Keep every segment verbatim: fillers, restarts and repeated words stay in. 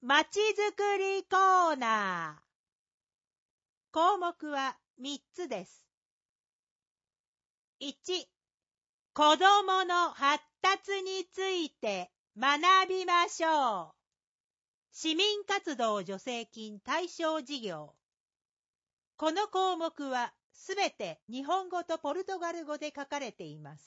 まちづくりコーナー。項目はみっつです。いち、子どもの発達について学びましょう。市民活動助成金対象事業。この項目はすべて日本語とポルトガル語で書かれています。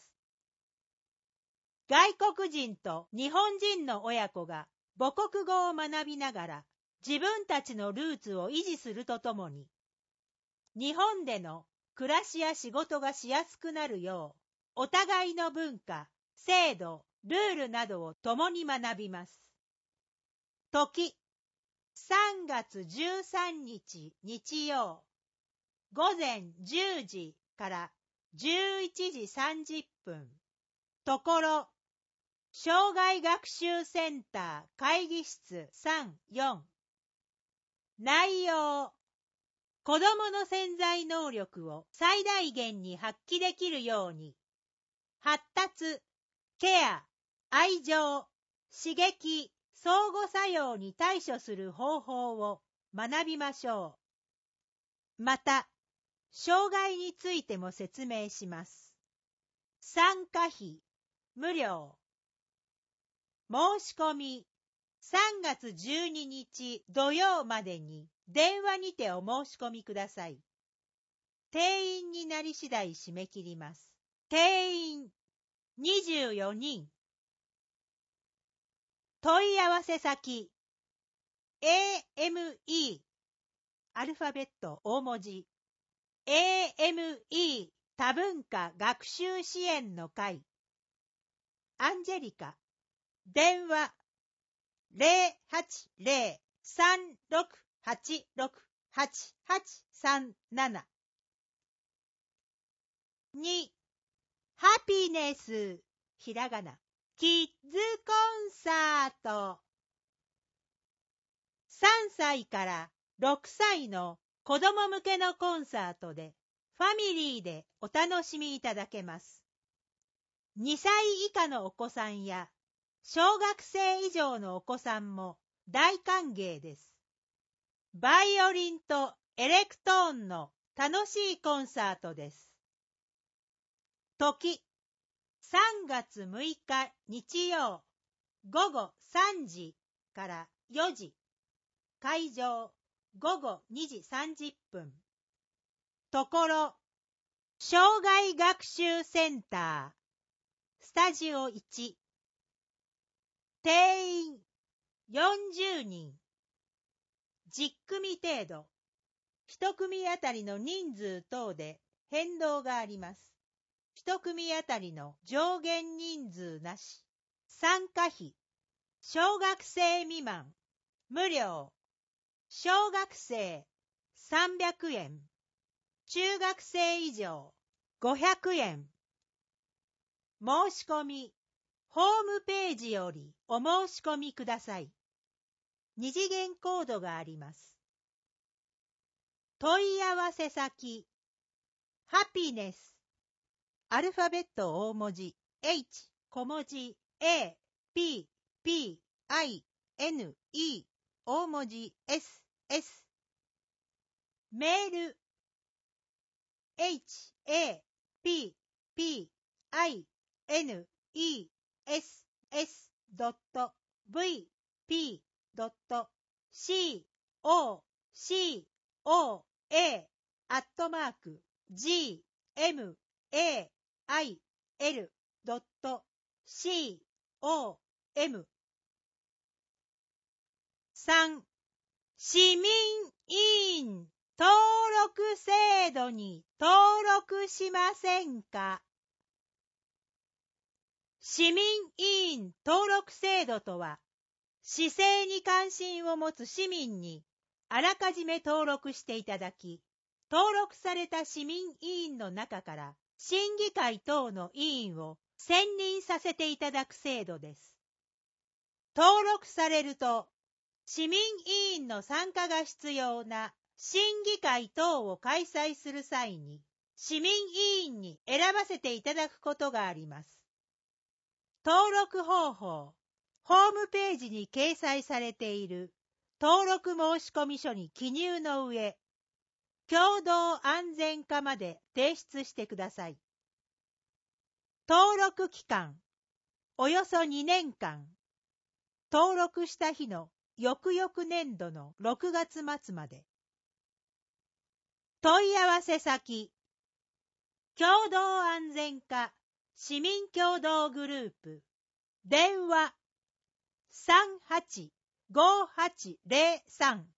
外国人と日本人の親子が母国語を学びながら自分たちのルーツを維持するとともに、日本での暮らしや仕事がしやすくなるよう、お互いの文化、制度、ルールなどを共に学びます。時、さんがつじゅうさんにち日曜、ごぜんじゅうじからじゅういちじさんじゅっぷん。ところ、障害学習センター会議室さんよん。内容、子どもの潜在能力を最大限に発揮できるように、発達、ケア、愛情、刺激、相互作用に対処する方法を学びましょう。また、障害についても説明します。参加費、無料。申し込み、さんがつじゅうににち土曜までに電話にてお申し込みください。定員になり次第締め切ります。定員にじゅうよにん。問い合わせ先 エーエムイー アルファベット大文字 エーエムイー 多文化学習支援の会アンジェリカ電話 ゼロはちゼロ さんろくはちろく はちはちさんなな。に、ハピネス、ひらがな、キッズコンサート。さんさいからろくさいの子供向けのコンサートで、ファミリーでお楽しみいただけます。にさい以下のお子さんや、小学生以上のお子さんも大歓迎です。バイオリンとエレクトーンの楽しいコンサートです。時、さんがつむいか日曜、ごごさんじからよじ。会場、ごごにじさんじゅっぷん。ところ、障害学習センター、スタジオいち。定員よんじゅうにん。じゅっくみ程度。いち組あたりの人数等で変動があります。いち組あたりの上限人数なし。参加費。小学生未満。無料。小学生さんびゃくえん。中学生以上ごひゃくえん。申し込み。ホームページよりお申し込みください。二次元コードがあります。問い合わせ先。ハピネス。アルファベット大文字 H 小文字 A P P I N E 大文字 S S。メール エイチ エー ピー ピー アイ エヌ イー エス エス ドット ブイ ピー ドット シー オー シー オー エー アットマーク ジー エム エー アイ エル ドット シー オー エム。さん、市民委員登録制度に登録しませんか？市民委員登録制度とは、市政に関心を持つ市民にあらかじめ登録していただき、登録された市民委員の中から審議会等の委員を選任させていただく制度です。登録されると、市民委員の参加が必要な審議会等を開催する際に、市民委員に選ばせていただくことがあります。登録方法、ホームページに掲載されている登録申込書に記入の上、共同安全課まで提出してください。登録期間、およそにねんかん。登録した日の翌々年度のろくがつ末まで。問い合わせ先、共同安全課市民協同グループ、電話さんはちごはちゼロさん。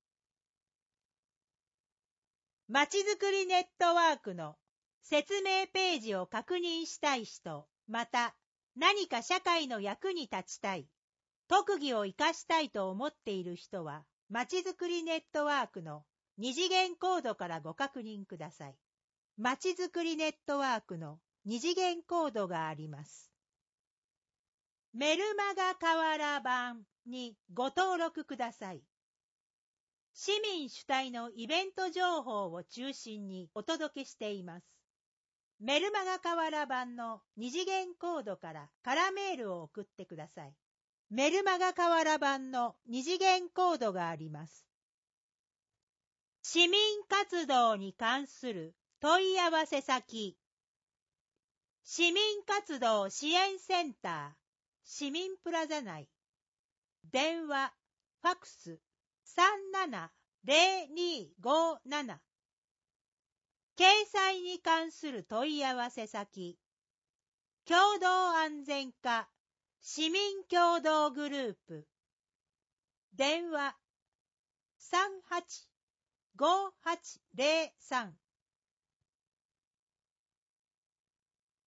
まちづくりネットワークの説明ページを確認したい人、また何か社会の役に立ちたい、特技を生かしたいと思っている人は、まちづくりネットワークの二次元コードからご確認ください。まちづくりネットワークの二次元コードがあります。メルマガ河原版にご登録ください。市民主体のイベント情報を中心にお届けしています。メルマガ河原版の二次元コードから空メールを送ってください。メルマガ河原版の二次元コードがあります。市民活動に関する問い合わせ先、市民活動支援センター、市民プラザ内、電話、ファクス、さんななゼロにごなな。掲載に関する問い合わせ先、共同安全課市民協同グループ、電話さんはちごはちゼロさん。